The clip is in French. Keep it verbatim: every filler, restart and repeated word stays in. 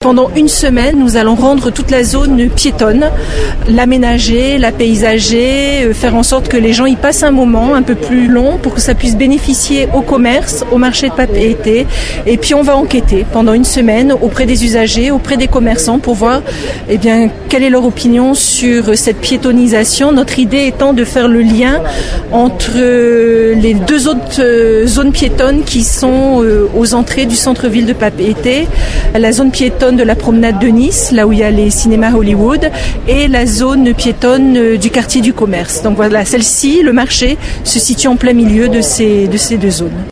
Pendant une semaine, nous allons rendre toute la zone piétonne, l'aménager, la paysager, faire en sorte que les gens y passent un moment un peu plus long pour que ça puisse bénéficier au commerce, au marché de Papeete. Et puis on va enquêter pendant une semaine auprès des usagers, auprès des commerçants pour voir eh bien, quelle est leur opinion sur cette piétonisation. Notre idée étant de faire le lien entre les deux autres zones piétonnes qui sont aux entrées du centre-ville de Papeete, la zone piétonne de la promenade de Nice, là où il y a les cinémas Hollywood, et la zone piétonne du quartier du commerce. Donc voilà, celle-ci, le marché, se situe en plein milieu de ces, de ces deux zones.